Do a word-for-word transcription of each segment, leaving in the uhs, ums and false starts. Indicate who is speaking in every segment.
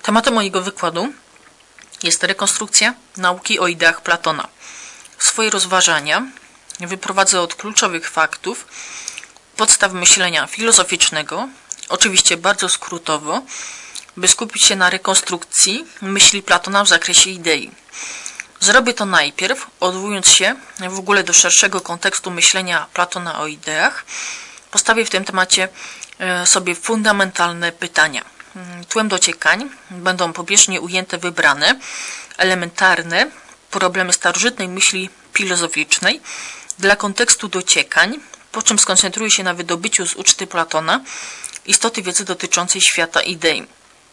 Speaker 1: Tematem mojego wykładu jest rekonstrukcja nauki o ideach Platona. Swoje rozważania wyprowadzę od kluczowych faktów, podstaw myślenia filozoficznego, oczywiście bardzo skrótowo, by skupić się na rekonstrukcji myśli Platona w zakresie idei. Zrobię to najpierw, odwołując się w ogóle do szerszego kontekstu myślenia Platona o ideach. Postawię w tym temacie sobie fundamentalne pytania. Tłem dociekań będą pobieżnie ujęte wybrane, elementarne problemy starożytnej myśli filozoficznej dla kontekstu dociekań, po czym skoncentruję się na wydobyciu z uczty Platona istoty wiedzy dotyczącej świata idei.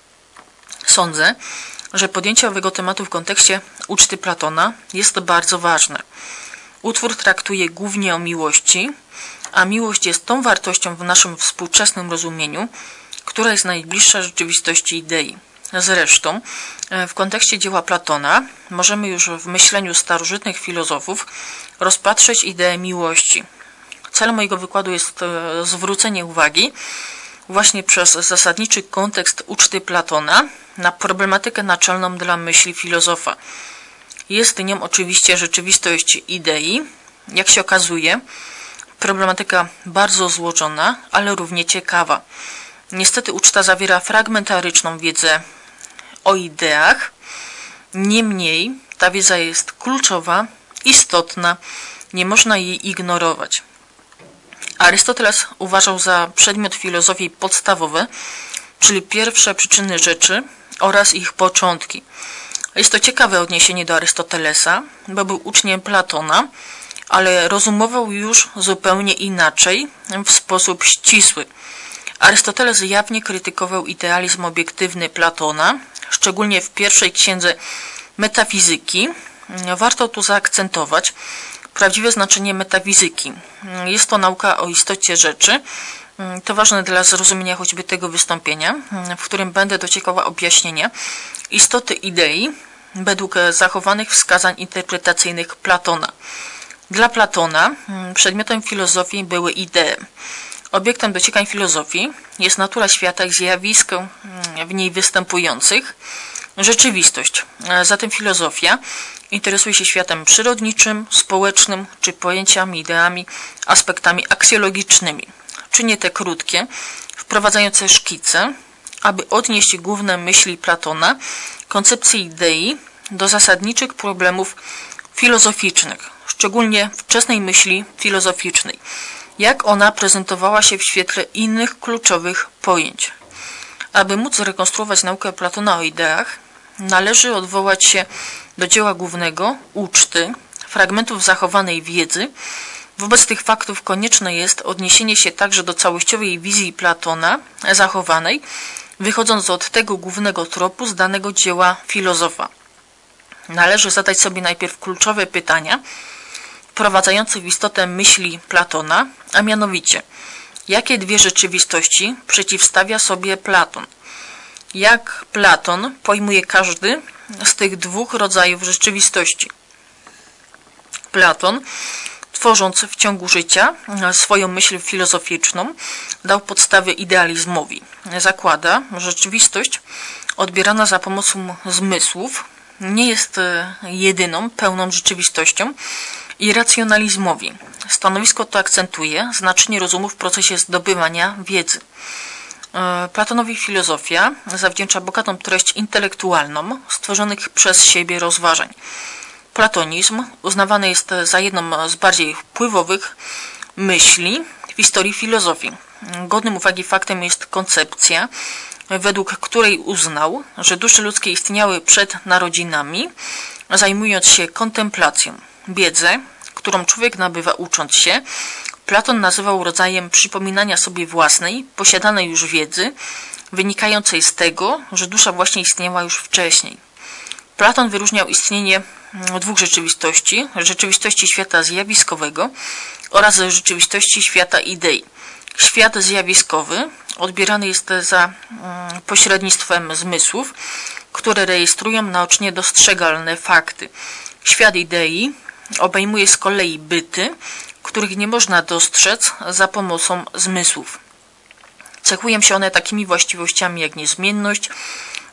Speaker 1: Sądzę, że podjęcie owego tematu w kontekście uczty Platona jest bardzo ważne. Utwór traktuje głównie o miłości, a miłość jest tą wartością w naszym współczesnym rozumieniu, która jest najbliższa rzeczywistości idei. Zresztą, w kontekście dzieła Platona możemy już w myśleniu starożytnych filozofów rozpatrzeć ideę miłości. Celem mojego wykładu jest zwrócenie uwagi właśnie przez zasadniczy kontekst uczty Platona na problematykę naczelną dla myśli filozofa. Jest nią oczywiście rzeczywistość idei. Jak się okazuje, problematyka bardzo złożona, ale równie ciekawa. Niestety uczta zawiera fragmentaryczną wiedzę o ideach, niemniej ta wiedza jest kluczowa, istotna, nie można jej ignorować. Arystoteles uważał za przedmiot filozofii podstawowe, czyli pierwsze przyczyny rzeczy oraz ich początki. Jest to ciekawe odniesienie do Arystotelesa, bo był uczniem Platona, ale rozumował już zupełnie inaczej, w sposób ścisły. Arystoteles jawnie krytykował idealizm obiektywny Platona, szczególnie w pierwszej księdze Metafizyki. Warto tu zaakcentować prawdziwe znaczenie metafizyki. Jest to nauka o istocie rzeczy. To ważne dla zrozumienia choćby tego wystąpienia, w którym będę dociekała objaśnienia istoty idei według zachowanych wskazań interpretacyjnych Platona. Dla Platona przedmiotem filozofii były idee. Obiektem dociekań filozofii jest natura świata i zjawisk w niej występujących, rzeczywistość. Zatem filozofia interesuje się światem przyrodniczym, społecznym czy pojęciami, ideami, aspektami aksjologicznymi. Czynię te krótkie, wprowadzające szkice, aby odnieść główne myśli Platona, koncepcję idei do zasadniczych problemów filozoficznych, szczególnie wczesnej myśli filozoficznej. Jak ona prezentowała się w świetle innych kluczowych pojęć. Aby móc zrekonstruować naukę Platona o ideach, należy odwołać się do dzieła głównego, uczty, fragmentów zachowanej wiedzy. Wobec tych faktów konieczne jest odniesienie się także do całościowej wizji Platona zachowanej, wychodząc od tego głównego tropu z danego dzieła filozofa. Należy zadać sobie najpierw kluczowe pytania, wprowadzające w istotę myśli Platona, a mianowicie, jakie dwie rzeczywistości przeciwstawia sobie Platon? Jak Platon pojmuje każdy z tych dwóch rodzajów rzeczywistości? Platon, tworząc w ciągu życia swoją myśl filozoficzną, dał podstawy idealizmowi. Zakłada, że rzeczywistość odbierana za pomocą zmysłów nie jest jedyną, pełną rzeczywistością i racjonalizmowi. Stanowisko to akcentuje znaczenie rozumu w procesie zdobywania wiedzy. Platonowi filozofia zawdzięcza bogatą treść intelektualną stworzonych przez siebie rozważań. Platonizm uznawany jest za jedną z bardziej wpływowych myśli w historii filozofii. Godnym uwagi faktem jest koncepcja, według której uznał, że dusze ludzkie istniały przed narodzinami, zajmując się kontemplacją. Wiedzę, którą człowiek nabywa ucząc się, Platon nazywał rodzajem przypominania sobie własnej, posiadanej już wiedzy, wynikającej z tego, że dusza właśnie istniała już wcześniej. Platon wyróżniał istnienie dwóch rzeczywistości, rzeczywistości świata zjawiskowego oraz rzeczywistości świata idei. Świat zjawiskowy odbierany jest za pośrednictwem zmysłów, które rejestrują naocznie dostrzegalne fakty. Świat idei obejmuje z kolei byty, których nie można dostrzec za pomocą zmysłów. Cechują się one takimi właściwościami jak niezmienność,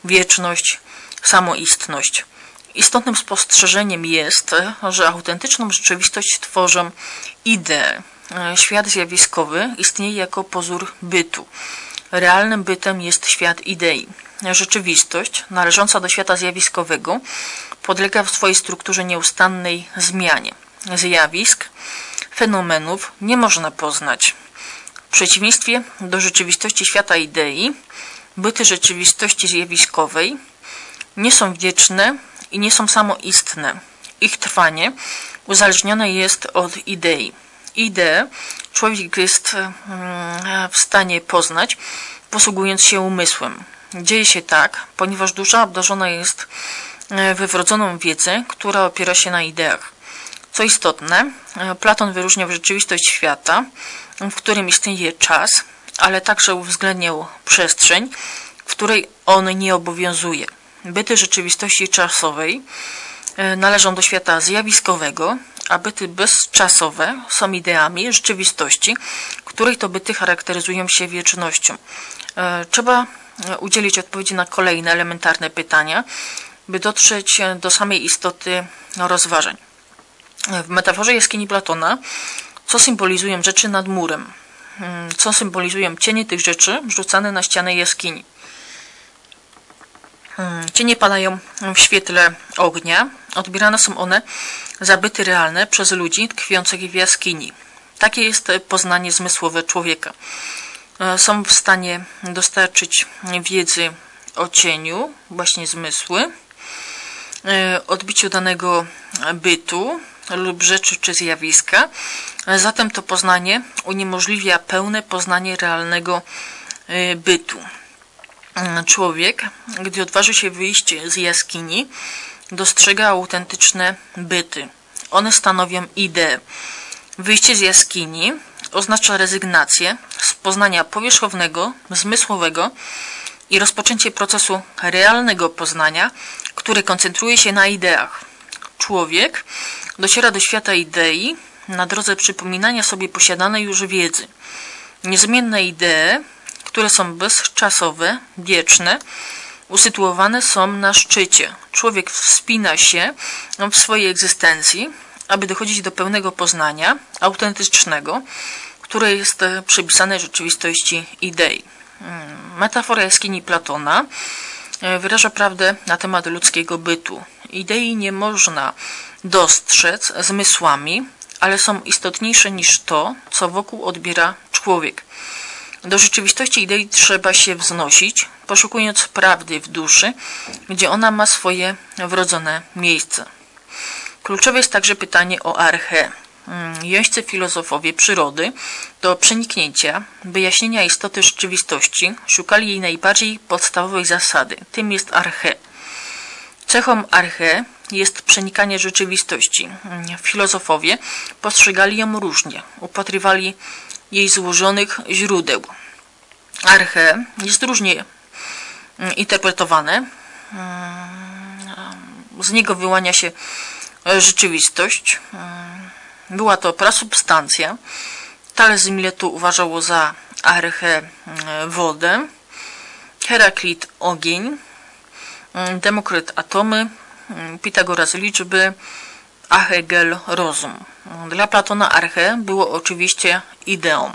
Speaker 1: wieczność, samoistność. Istotnym spostrzeżeniem jest, że autentyczną rzeczywistość tworzą idee. Świat zjawiskowy istnieje jako pozór bytu. Realnym bytem jest świat idei. Rzeczywistość, należąca do świata zjawiskowego, podlega w swojej strukturze nieustannej zmianie. Zjawisk, fenomenów nie można poznać. W przeciwieństwie do rzeczywistości świata idei, byty rzeczywistości zjawiskowej nie są wieczne i nie są samoistne. Ich trwanie uzależnione jest od idei. Ideę człowiek jest w stanie poznać, posługując się umysłem. Dzieje się tak, ponieważ dusza obdarzona jest wywrodzoną wiedzę, która opiera się na ideach. Co istotne, Platon wyróżniał rzeczywistość świata, w którym istnieje czas, ale także uwzględniał przestrzeń, w której on nie obowiązuje. Byty rzeczywistości czasowej należą do świata zjawiskowego, a byty bezczasowe są ideami rzeczywistości, której to byty charakteryzują się wiecznością. Trzeba udzielić odpowiedzi na kolejne elementarne pytania, by dotrzeć do samej istoty rozważań. W metaforze jaskini Platona, co symbolizują rzeczy nad murem? Co symbolizują cienie tych rzeczy rzucane na ścianę jaskini? Cienie padają w świetle ognia. Odbierane są one za byty realne przez ludzi tkwiących w jaskini. Takie jest poznanie zmysłowe człowieka. Są w stanie dostarczyć wiedzy o cieniu, właśnie zmysły, odbiciu danego bytu lub rzeczy czy zjawiska. Zatem to poznanie uniemożliwia pełne poznanie realnego bytu. Człowiek, gdy odważy się wyjść z jaskini, dostrzega autentyczne byty. One stanowią ideę. Wyjście z jaskini oznacza rezygnację z poznania powierzchownego, zmysłowego i rozpoczęcie procesu realnego poznania, który koncentruje się na ideach. Człowiek dociera do świata idei na drodze przypominania sobie posiadanej już wiedzy. Niezmienne idee, które są bezczasowe, wieczne, usytuowane są na szczycie. Człowiek wspina się w swojej egzystencji, aby dochodzić do pełnego poznania, autentycznego, które jest przypisane rzeczywistości idei. Metafora jaskini Platona wyraża prawdę na temat ludzkiego bytu. Idei nie można dostrzec zmysłami, ale są istotniejsze niż to, co wokół odbiera człowiek. Do rzeczywistości idei trzeba się wznosić, poszukując prawdy w duszy, gdzie ona ma swoje wrodzone miejsce. Kluczowe jest także pytanie o archę. Jeźdźcy filozofowie przyrody do przeniknięcia, wyjaśnienia istoty rzeczywistości szukali jej najbardziej podstawowej zasady, tym jest archę. Cechą archę jest przenikanie rzeczywistości. Filozofowie postrzegali ją różnie, upatrywali jej złożonych źródeł. Archę jest różnie interpretowane. Z niego wyłania się rzeczywistość. Była to prasubstancja. Tales z Miletu uważało za archę wodę, Heraklit ogień, Demokryt atomy, Pitagoras liczby, a Hegel rozum. Dla Platona archę było oczywiście ideą.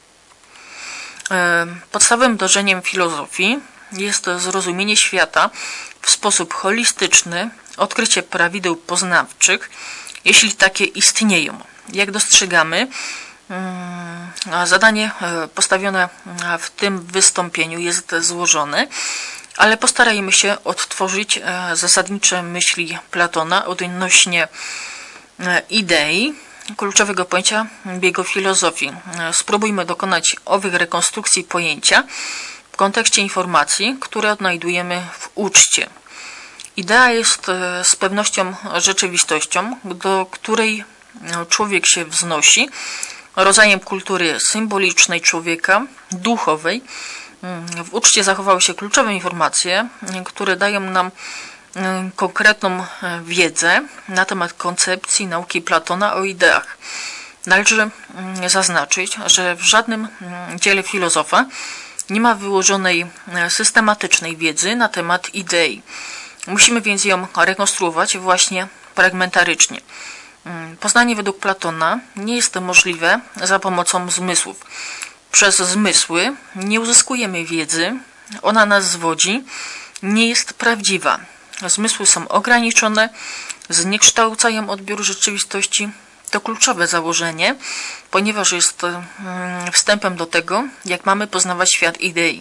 Speaker 1: Podstawowym dążeniem filozofii jest zrozumienie świata w sposób holistyczny, odkrycie prawideł poznawczych, jeśli takie istnieją. Jak dostrzegamy, zadanie postawione w tym wystąpieniu jest złożone, ale postarajmy się odtworzyć zasadnicze myśli Platona odnośnie idei, kluczowego pojęcia w jego filozofii. Spróbujmy dokonać owych rekonstrukcji pojęcia w kontekście informacji, które odnajdujemy w uczcie. Idea jest z pewnością rzeczywistością, do której człowiek się wznosi, rodzajem kultury symbolicznej człowieka, duchowej. W uczcie zachowały się kluczowe informacje, które dają nam konkretną wiedzę na temat koncepcji nauki Platona o ideach. Należy zaznaczyć, że w żadnym dziele filozofa Nie ma wyłożonej systematycznej wiedzy na temat idei. Musimy więc ją rekonstruować właśnie fragmentarycznie. Poznanie według Platona nie jest możliwe za pomocą zmysłów. Przez zmysły nie uzyskujemy wiedzy, ona nas zwodzi, nie jest prawdziwa. Zmysły są ograniczone, zniekształcają odbiór rzeczywistości. To kluczowe założenie, ponieważ jest wstępem do tego, jak mamy poznawać świat idei.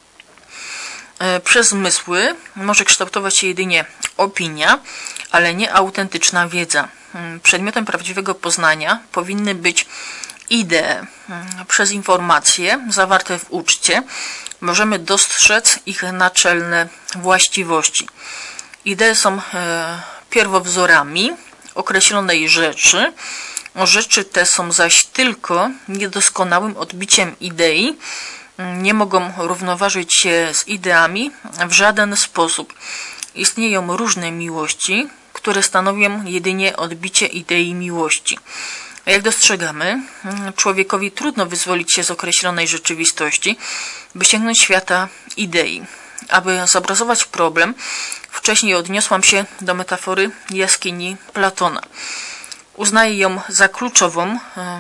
Speaker 1: Przez zmysły może kształtować się jedynie opinia, ale nie autentyczna wiedza. Przedmiotem prawdziwego poznania powinny być idee. Przez informacje zawarte w uczcie możemy dostrzec ich naczelne właściwości. Idee są pierwowzorami określonej rzeczy. Rzeczy te są zaś tylko niedoskonałym odbiciem idei, nie mogą równoważyć się z ideami w żaden sposób. Istnieją różne miłości, które stanowią jedynie odbicie idei miłości. Jak dostrzegamy, człowiekowi trudno wyzwolić się z określonej rzeczywistości, by sięgnąć świata idei. Aby zobrazować problem, wcześniej odniosłam się do metafory jaskini Platona. Uznaję ją za kluczową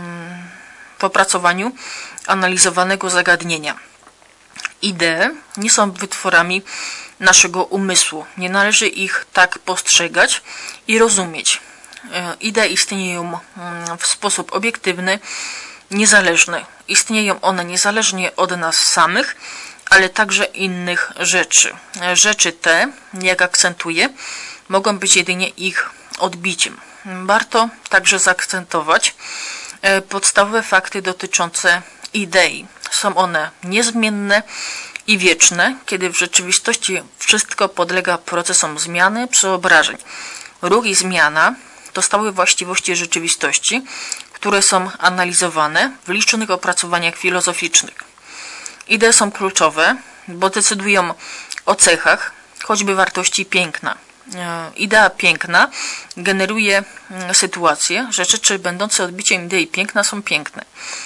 Speaker 1: w opracowaniu analizowanego zagadnienia. Idee nie są wytworami naszego umysłu. Nie należy ich tak postrzegać i rozumieć. Idee istnieją w sposób obiektywny, niezależny. Istnieją one niezależnie od nas samych, ale także innych rzeczy. Rzeczy te, jak akcentuję, mogą być jedynie ich odbiciem. Warto także zaakcentować podstawowe fakty dotyczące idei. Są one niezmienne i wieczne, kiedy w rzeczywistości wszystko podlega procesom zmiany, przeobrażeń. Ruch i zmiana to stałe właściwości rzeczywistości, które są analizowane w licznych opracowaniach filozoficznych. Idee są kluczowe, bo decydują o cechach, choćby wartości piękna. Idea piękna generuje sytuację, że rzeczy będące odbiciem idei piękna są piękne.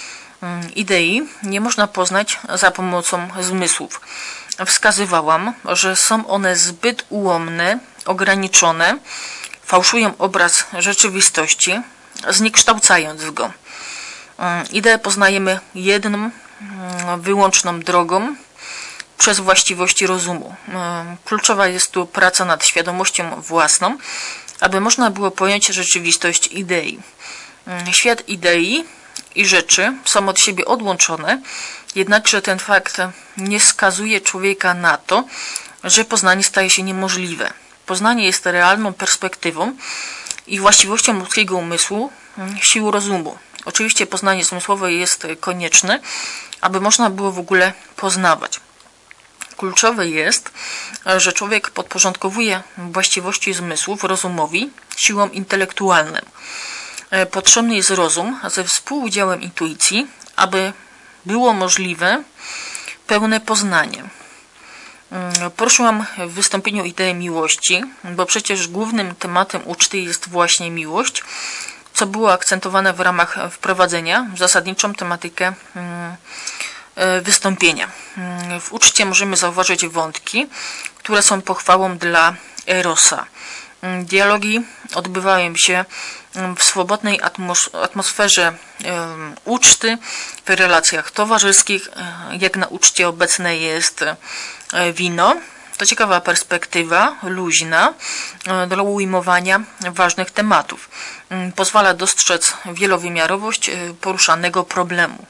Speaker 1: Idei nie można poznać za pomocą zmysłów. Wskazywałam, że są one zbyt ułomne, ograniczone, fałszują obraz rzeczywistości, zniekształcając go. Ideę poznajemy jedną, wyłączną drogą, przez właściwości rozumu. Kluczowa jest tu praca nad świadomością własną, aby można było pojąć rzeczywistość idei. Świat idei i rzeczy są od siebie odłączone, jednakże ten fakt nie skazuje człowieka na to, że poznanie staje się niemożliwe. Poznanie jest realną perspektywą i właściwością ludzkiego umysłu, sił rozumu. Oczywiście poznanie zmysłowe jest konieczne, aby można było w ogóle poznawać. Kluczowe jest, że człowiek podporządkowuje właściwości zmysłów rozumowi, siłom intelektualnym. Potrzebny jest rozum ze współudziałem intuicji, aby było możliwe pełne poznanie. Poruszyłam w wystąpieniu ideę miłości, bo przecież głównym tematem uczty jest właśnie miłość, co było akcentowane w ramach wprowadzenia w zasadniczą tematykę wystąpienia. W uczcie możemy zauważyć wątki, które są pochwałą dla Erosa. Dialogi odbywają się w swobodnej atmosferze uczty, w relacjach towarzyskich, jak na uczcie obecne jest wino. To ciekawa perspektywa, luźna, do ujmowania ważnych tematów. Pozwala dostrzec wielowymiarowość poruszanego problemu.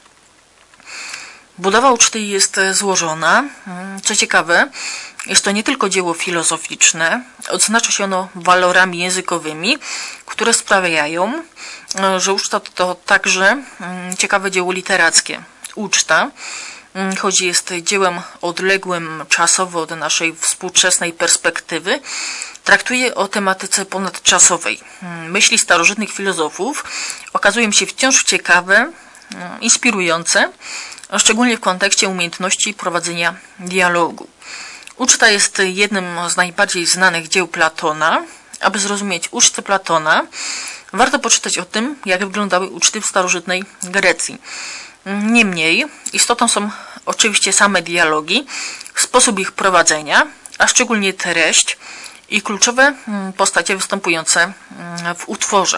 Speaker 1: Budowa uczty jest złożona. Co ciekawe, jest to nie tylko dzieło filozoficzne, odznacza się ono walorami językowymi, które sprawiają, że uczta to także ciekawe dzieło literackie. Uczta, choć jest dziełem odległym czasowo od naszej współczesnej perspektywy, traktuje o tematyce ponadczasowej. Myśli starożytnych filozofów okazują się wciąż ciekawe, inspirujące, szczególnie w kontekście umiejętności prowadzenia dialogu. Uczta jest jednym z najbardziej znanych dzieł Platona. Aby zrozumieć ucztę Platona, warto poczytać o tym, jak wyglądały uczty w starożytnej Grecji. Niemniej istotą są oczywiście same dialogi, sposób ich prowadzenia, a szczególnie treść i kluczowe postacie występujące w utworze.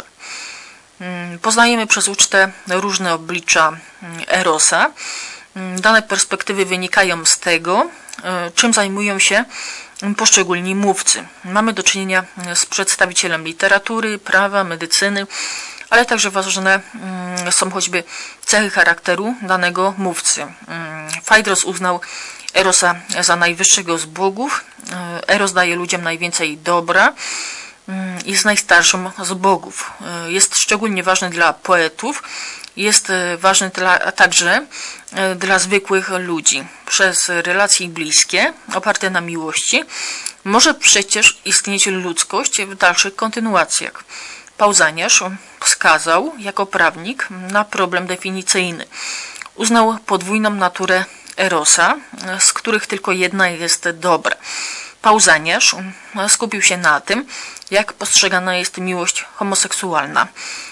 Speaker 1: Poznajemy przez ucztę różne oblicza Erosa. Dane perspektywy wynikają z tego, czym zajmują się poszczególni mówcy. Mamy do czynienia z przedstawicielem literatury, prawa, medycyny, ale także ważne są choćby cechy charakteru danego mówcy. Fajdros uznał Erosa za najwyższego z bogów. Eros daje ludziom najwięcej dobra. Jest najstarszym z bogów. Jest szczególnie ważny dla poetów. Jest ważny dla, także dla zwykłych ludzi. Przez relacje bliskie, oparte na miłości, może przecież istnieć ludzkość w dalszych kontynuacjach. Pausaniasz wskazał jako prawnik na problem definicyjny. Uznał podwójną naturę Erosa, z których tylko jedna jest dobra. Pausaniasz skupił się na tym, jak postrzegana jest miłość homoseksualna.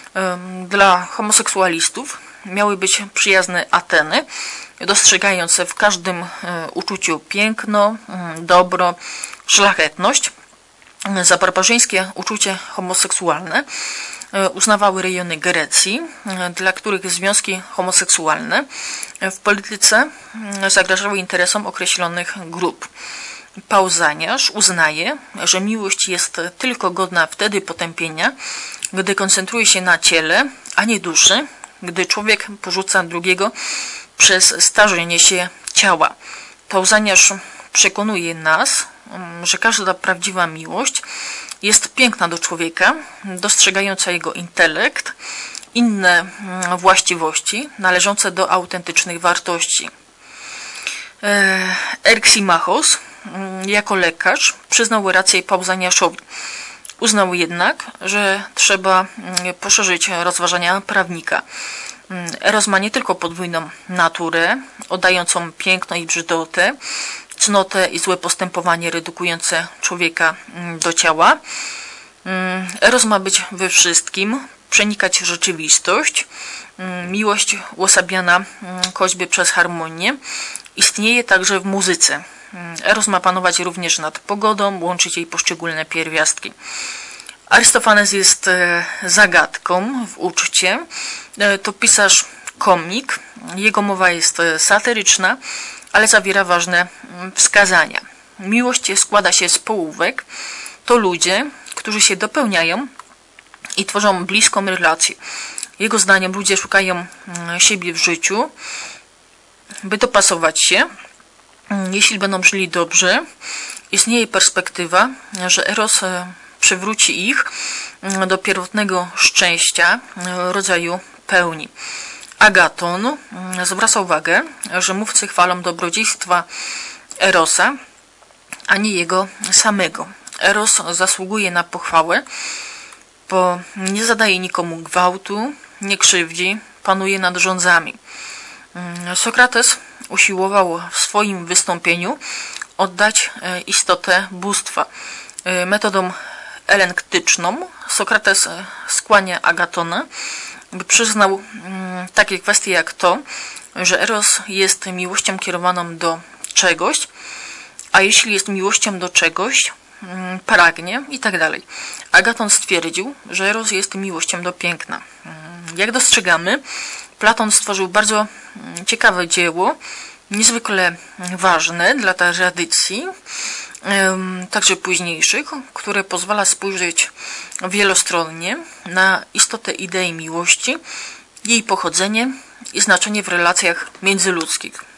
Speaker 1: Dla homoseksualistów miały być przyjazne Ateny, dostrzegające w każdym uczuciu piękno, dobro, szlachetność. Za barbarzyńskie uczucie homoseksualne uznawały rejony Grecji, dla których związki homoseksualne w polityce zagrażały interesom określonych grup. Pausaniasz uznaje, że miłość jest tylko godna wtedy potępienia, gdy koncentruje się na ciele, a nie duszy, gdy człowiek porzuca drugiego przez starzenie się ciała. Pausaniasz przekonuje nas, że każda prawdziwa miłość jest piękna do człowieka, dostrzegająca jego intelekt, inne właściwości należące do autentycznych wartości. Erksymachos jako lekarz przyznał rację Pausaniaszowi. Uznał jednak, że trzeba poszerzyć rozważania prawnika. Eros ma nie tylko podwójną naturę, oddającą piękno i brzydotę, cnotę i złe postępowanie redukujące człowieka do ciała. Eros ma być we wszystkim, przenikać rzeczywistość. Miłość uosabiana choćby przez harmonię istnieje także w muzyce. Eros ma panować również nad pogodą, łączyć jej poszczególne pierwiastki. Arystofanes jest zagadką w uczcie. To pisarz komik. Jego mowa jest satyryczna, ale zawiera ważne wskazania. Miłość składa się z połówek. To ludzie, którzy się dopełniają i tworzą bliską relację. Jego zdaniem ludzie szukają siebie w życiu, by dopasować się. Jeśli będą żyli dobrze, istnieje perspektywa, że Eros przywróci ich do pierwotnego szczęścia, rodzaju pełni. Agaton zwraca uwagę, że mówcy chwalą dobrodziejstwa Erosa, a nie jego samego. Eros zasługuje na pochwałę, bo nie zadaje nikomu gwałtu, nie krzywdzi, panuje nad rządzami. Sokrates usiłował w swoim wystąpieniu oddać istotę bóstwa. Metodą elenktyczną Sokrates skłania Agatona, by przyznał takie kwestie jak to, że Eros jest miłością kierowaną do czegoś, a jeśli jest miłością do czegoś, pragnie i tak dalej. Agaton stwierdził, że Eros jest miłością do piękna. Jak dostrzegamy, Platon stworzył bardzo ciekawe dzieło, niezwykle ważne dla tradycji, także późniejszych, które pozwala spojrzeć wielostronnie na istotę idei miłości, jej pochodzenie i znaczenie w relacjach międzyludzkich.